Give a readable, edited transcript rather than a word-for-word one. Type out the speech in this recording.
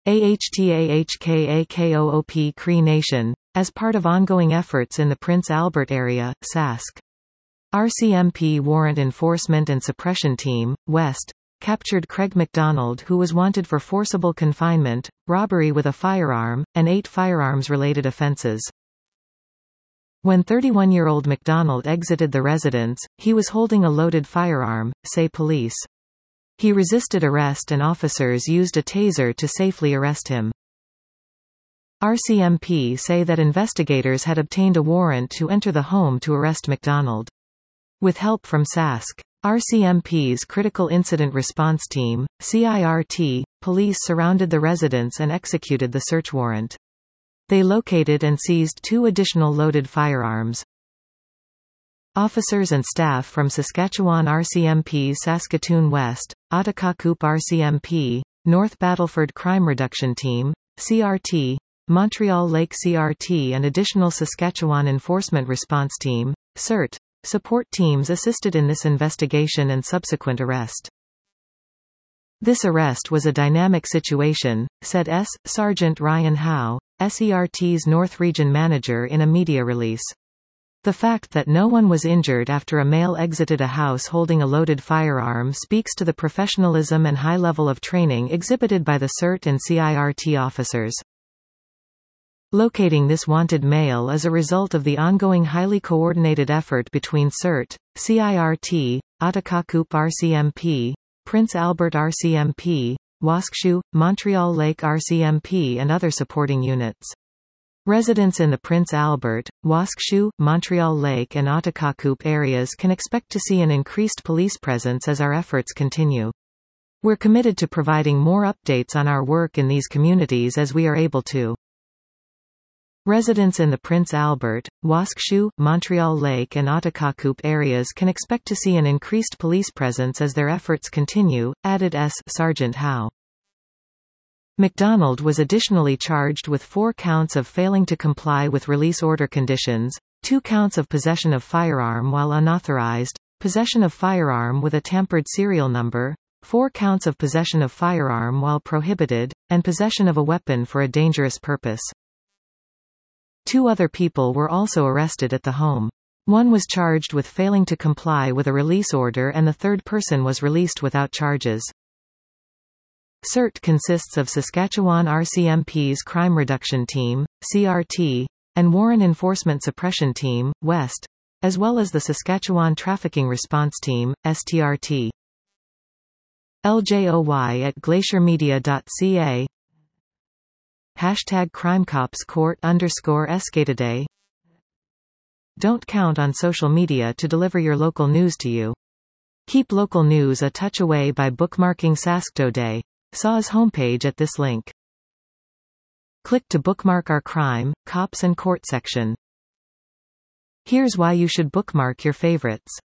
AHTAHKAKOOP Cree Nation, as part of ongoing efforts in the Prince Albert area, Sask. RCMP Warrant Enforcement and Suppression Team, West, captured Craig McDonald, who was wanted for forcible confinement, robbery with a firearm, and 8 firearms-related offenses. When 31-year-old McDonald exited the residence, he was holding a loaded firearm, say police. He resisted arrest and officers used a taser to safely arrest him. RCMP say that investigators had obtained a warrant to enter the home to arrest McDonald. With help from Sask. RCMP's Critical Incident Response Team, CIRT, police surrounded the residence and executed the search warrant. They located and seized 2 additional loaded firearms. Officers and staff from Saskatchewan RCMP Saskatoon West, Ottakakoop RCMP, North Battleford Crime Reduction Team, CRT, Montreal Lake CRT and additional Saskatchewan Enforcement Response Team, CERT, support teams assisted in this investigation and subsequent arrest. This arrest was a dynamic situation, said Sergeant Ryan Howe, SERT's North Region Manager in a media release. The fact that no one was injured after a male exited a house holding a loaded firearm speaks to the professionalism and high level of training exhibited by the CERT and CIRT officers. Locating this wanted male is a result of the ongoing highly coordinated effort between CERT, CIRT, Ottakakoop RCMP, Prince Albert RCMP, Waskesiu, Montreal Lake RCMP and other supporting units. Residents in the Prince Albert, Waskesiu, Montreal Lake and Ottakakoop areas can expect to see an increased police presence as our efforts continue. We're committed to providing more updates on our work in these communities as we are able to. Residents in the Prince Albert, Waskesiu, Montreal Lake and Ottakakoop areas can expect to see an increased police presence as their efforts continue, added Sergeant Howe. McDonald was additionally charged with 4 counts of failing to comply with release order conditions, 2 counts of possession of firearm while unauthorized, possession of firearm with a tampered serial number, 4 counts of possession of firearm while prohibited, and possession of a weapon for a dangerous purpose. 2 other people were also arrested at the home. One was charged with failing to comply with a release order and the third person was released without charges. CERT consists of Saskatchewan RCMP's Crime Reduction Team, CRT, and Warrant Enforcement Suppression Team, West, as well as the Saskatchewan Trafficking Response Team, STRT. LJOY@glaciermedia.ca #CrimeCopsCourt_Escatoday. Don't count on social media to deliver your local news to you. Keep local news a touch away by bookmarking Saskatoday. SAW's homepage at this link. Click to bookmark our Crime, Cops and Court section. Here's why you should bookmark your favorites.